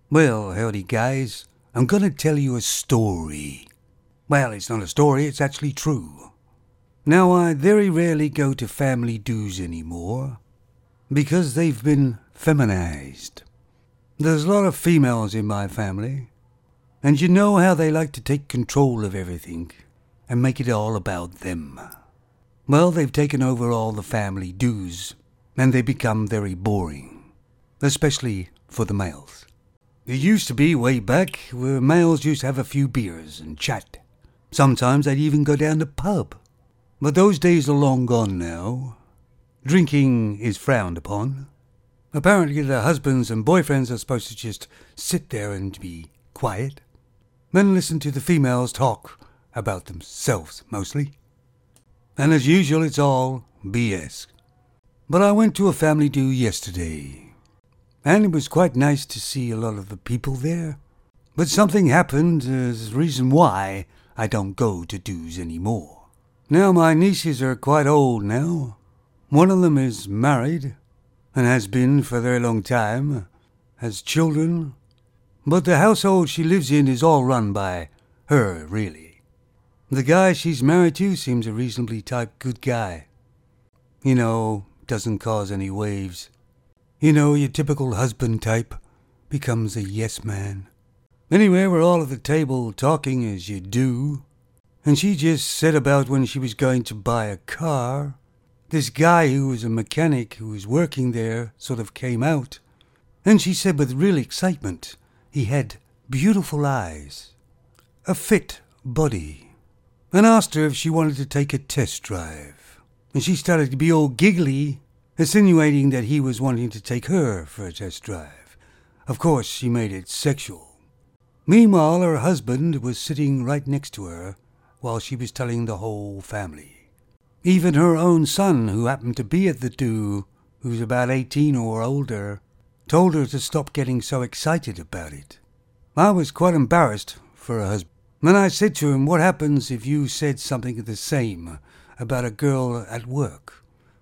Well, howdy guys. I'm gonna tell you a story. Well, it's not a story, it's actually true. Now, I very rarely go to family do's anymore because they've been feminized. There's a lot of females in my family, and you know how they like to take control of everything and make it all about them. Well, they've taken over all the family do's, and they become very boring, especially for the males. It used to be way back where males used to have a few beers and chat. Sometimes they'd even go down the pub. But those days are long gone now. Drinking is frowned upon. Apparently the husbands and boyfriends are supposed to just sit there and be quiet, then listen to the females talk about themselves mostly. And as usual, it's all BS. But I went to a family do yesterday, and it was quite nice to see a lot of the people there. But something happened as the reason why I don't go to do's anymore. Now my nieces are quite old now. One of them is married, and has been for a very long time, has children, but the household she lives in is all run by her, really. The guy she's married to seems a reasonably type good guy. You know, doesn't cause any waves. You know, your typical husband type becomes a yes man. Anyway, we're all at the table talking as you do, and she just said about when she was going to buy a car. This guy who was a mechanic who was working there sort of came out, and she said with real excitement he had beautiful eyes, a fit body, and asked her if she wanted to take a test drive. And she started to be all giggly, insinuating that he was wanting to take her for a test drive. Of course, she made it sexual. Meanwhile, her husband was sitting right next to her while she was telling the whole family. Even her own son, who happened to be at the do, who's about 18 or older, told her to stop getting so excited about it. I was quite embarrassed for her husband. Then I said to him, what happens if you said something the same about a girl at work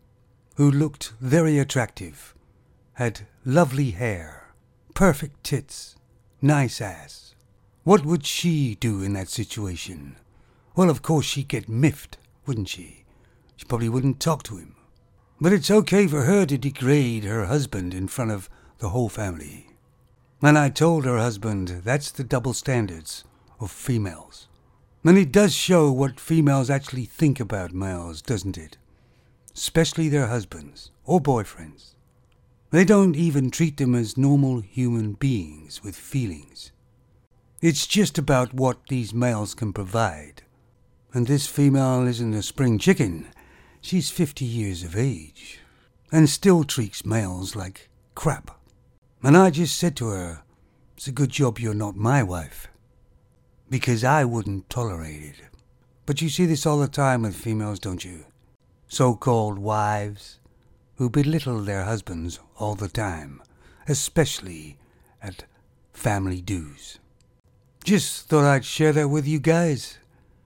who looked very attractive, had lovely hair, perfect tits, nice ass? What would she do in that situation? Well, of course she'd get miffed, wouldn't she? She probably wouldn't talk to him. But it's okay for her to degrade her husband in front of the whole family. And I told her husband that's the double standards of females. And it does show what females actually think about males, doesn't it? Especially their husbands or boyfriends. They don't even treat them as normal human beings with feelings. It's just about what these males can provide. And this female isn't a spring chicken. She's 50 years of age and still treats males like crap. And I just said to her, it's a good job you're not my wife, because I wouldn't tolerate it. But you see this all the time with females, don't you? So-called wives who belittle their husbands all the time, especially at family do's. Just thought I'd share that with you guys.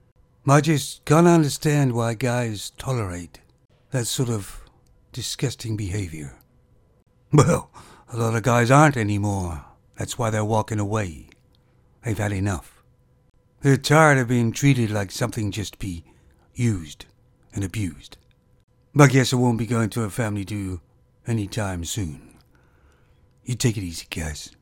I just can't understand why guys tolerate that sort of disgusting behavior. Well, a lot of guys aren't anymore. That's why they're walking away. They've had enough. They're tired of being treated like something just to be used and abused. But I guess I won't be going to a family do anytime soon. You take it easy, guys.